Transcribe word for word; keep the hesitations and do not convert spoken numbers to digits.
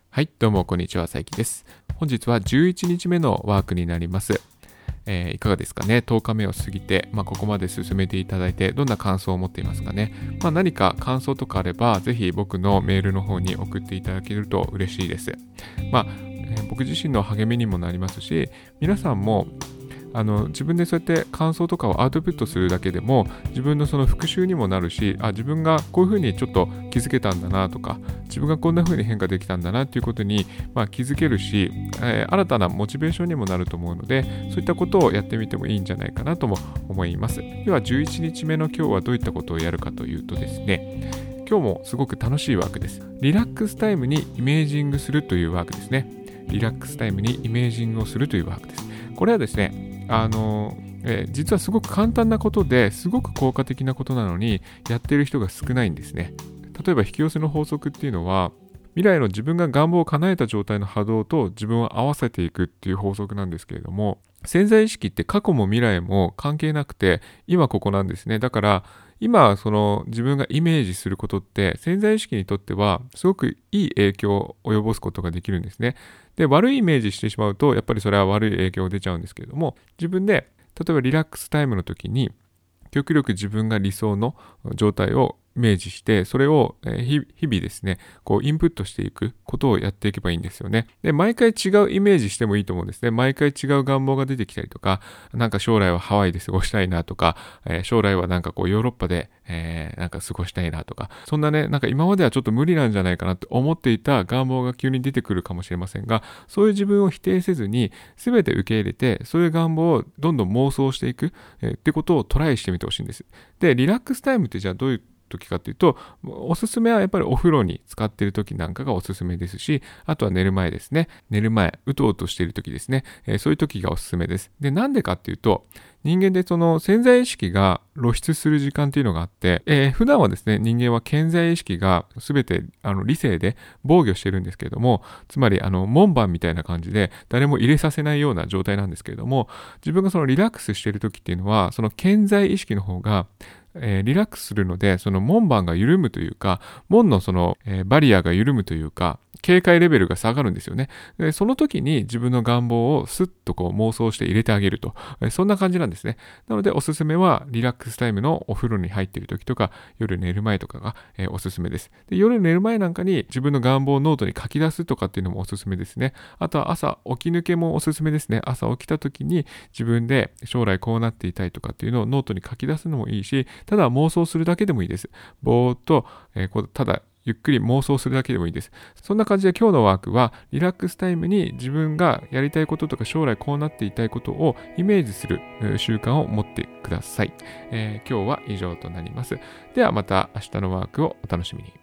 はい、どうもこんにちは、さいきです。本日はじゅういちにちめのワークになります。えー、いかがですかね。とおかめを過ぎて、まあ、ここまで進めていただいて、どんな感想を持っていますかね。まあ、何か感想とかあれば、ぜひ僕のメールの方に送っていただけると嬉しいです。まあ、えー、僕自身の励みにもなりますし、皆さんもあの自分でそうやって感想とかをアウトプットするだけでも自分のその復習にもなるし、あ、自分がこういうふうにちょっと気づけたんだなとか、自分がこんなふうに変化できたんだなっていうことに、まあ、気づけるし、えー、新たなモチベーションにもなると思うので、そういったことをやってみてもいいんじゃないかなとも思います。ではじゅういちにちめの今日はどういったことをやるかというとですね、今日もすごく楽しいワークです。リラックスタイムにイメージングするというワークですね。リラックスタイムにイメージングをするというワークです。これはですね、あの、えー、実はすごく簡単なことですごく効果的なことなのにやっている人が少ないんですね。例えば引き寄せの法則っていうのは、未来の自分が願望を叶えた状態の波動と自分を合わせていくっていう法則なんですけれども、潜在意識って過去も未来も関係なくて今ここなんですね。だから今その自分がイメージすることって潜在意識にとってはすごくいい影響を及ぼすことができるんですね。で、悪いイメージしてしまうとやっぱりそれは悪い影響が出ちゃうんですけれども、自分で例えばリラックスタイムの時に極力自分が理想の状態をイメージして、それを日々ですね、こうインプットしていくことをやっていけばいいんですよね。で、毎回違うイメージしてもいいと思うんですね。毎回違う願望が出てきたりとか、なんか将来はハワイで過ごしたいなとか、えー、将来はなんかこうヨーロッパで、えー、なんか過ごしたいなとか、そんなね、なんか今まではちょっと無理なんじゃないかなって思っていた願望が急に出てくるかもしれませんが、そういう自分を否定せずに、全て受け入れて、そういう願望をどんどん妄想していく、えー、ってことをトライしてみてほしいんです。で、リラックスタイムってじゃあどういう時かというと、おすすめはやっぱりお風呂に使っている時なんかがおすすめですし、あとは寝る前ですね。寝る前、うとうとしている時ですね。えー、そういう時がおすすめです。で、なんでかっていうと、人間でその潜在意識が露出する時間っていうのがあって、えー、普段はですね、人間は潜在意識が全てあの理性で防御してるんですけれども、つまりあの門番みたいな感じで誰も入れさせないような状態なんですけれども、自分がそのリラックスしている時っていうのは、その潜在意識の方がえー、リラックスするので、その門番が緩むというか、門のその、えー、バリアが緩むというか、警戒レベルが下がるんですよね。で、その時に自分の願望をスッとこう妄想して入れてあげると、えー、そんな感じなんですね。なのでおすすめはリラックスタイムのお風呂に入っている時とか、夜寝る前とかが、えー、おすすめです。で、夜寝る前なんかに自分の願望をノートに書き出すとかっていうのもおすすめですね。あとは朝起き抜けもおすすめですね。朝起きた時に自分で将来こうなっていたいとかっていうのをノートに書き出すのもいいし、ただ妄想するだけでもいいです。ぼーっと、えー、こうただゆっくり妄想するだけでもいいです。そんな感じで今日のワークはリラックスタイムに自分がやりたいこととか将来こうなっていたいことをイメージする習慣を持ってください。えー、今日は以上となります。ではまた明日のワークをお楽しみに。